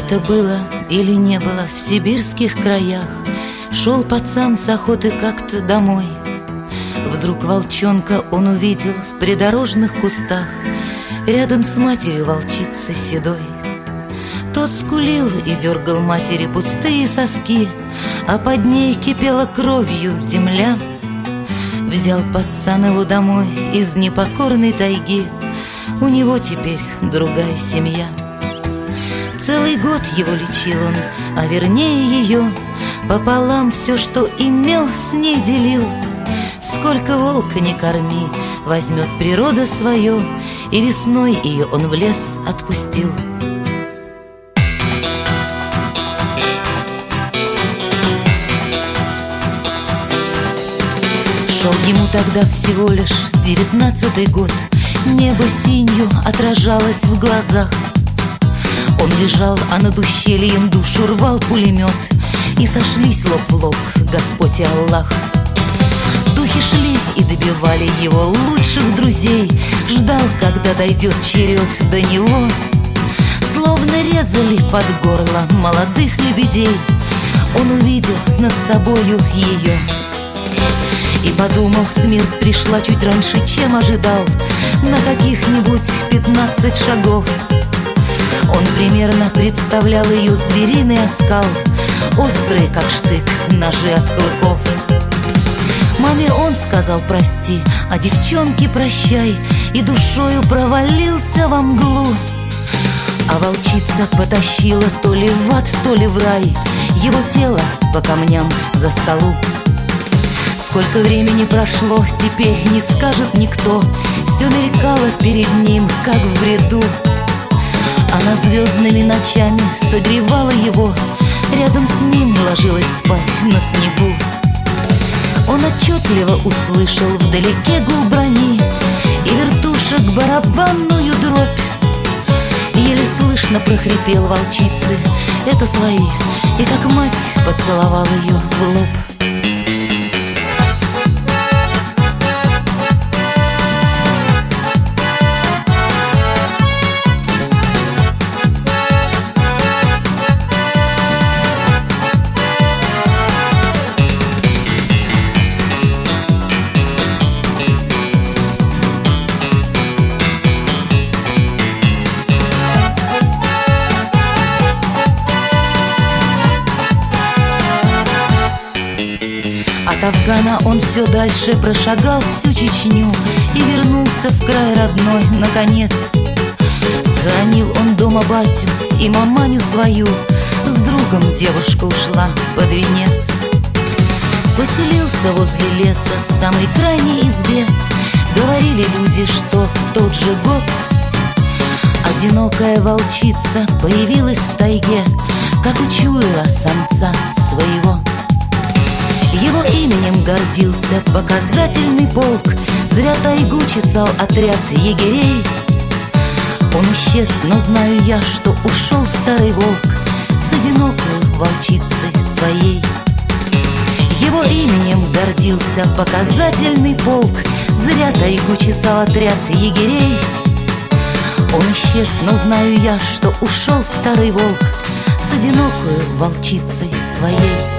Лето было или не было в сибирских краях, шел пацан с охоты как-то домой. Вдруг волчонка он увидел в придорожных кустах, рядом с матерью волчицей седой. Тот скулил и дергал матери пустые соски, а под ней кипела кровью земля. Взял пацан его домой из непокорной тайги, у него теперь другая семья. Целый год его лечил он, а вернее ее, пополам все, что имел, с ней делил. Сколько волка не корми, возьмет природа свое, и весной ее он в лес отпустил. Шел ему тогда всего лишь 19-й год, небо синью отражалось в глазах. Он лежал, а над ущельем душу рвал пулемет, и сошлись лоб в лоб Господь и Аллах. Духи шли и добивали его лучших друзей, ждал, когда дойдет черед до него. Словно резали под горло молодых лебедей, он увидел над собою ее. И подумал, смерть пришла чуть раньше, чем ожидал, на каких-нибудь 15 шагов. Он примерно представлял ее звериный оскал, острые, как штык, ножи от клыков. Маме он сказал прости, а девчонке прощай, и душою провалился во мглу. А волчица потащила то ли в ад, то ли в рай его тело по камням за столу. Сколько времени прошло, теперь не скажет никто, все мелькало перед ним, как в бреду. Она звездными ночами согревала его, рядом с ним ложилась спать на снегу. Он отчетливо услышал вдалеке гул брони и вертушек барабанную дробь. Еле слышно прохрипел волчицы: это свои, и как мать поцеловал ее в лоб. От Афгана он все дальше прошагал всю Чечню и вернулся в край родной наконец. Схоронил он дома батю и маманю свою, с другом девушка ушла под венец. Поселился возле леса в самой крайней избе, говорили люди, что в тот же год одинокая волчица появилась в тайге, как учуяла самца своего. Его именем гордился показательный полк, зря тайгу чесал отряд егерей. Он исчез, но знаю я, что ушел старый волк с одинокой волчицей своей. Его именем гордился показательный полк, зря тайгу чесал отряд егерей. Он исчез, но знаю я, что ушел старый волк с одинокой волчицей своей.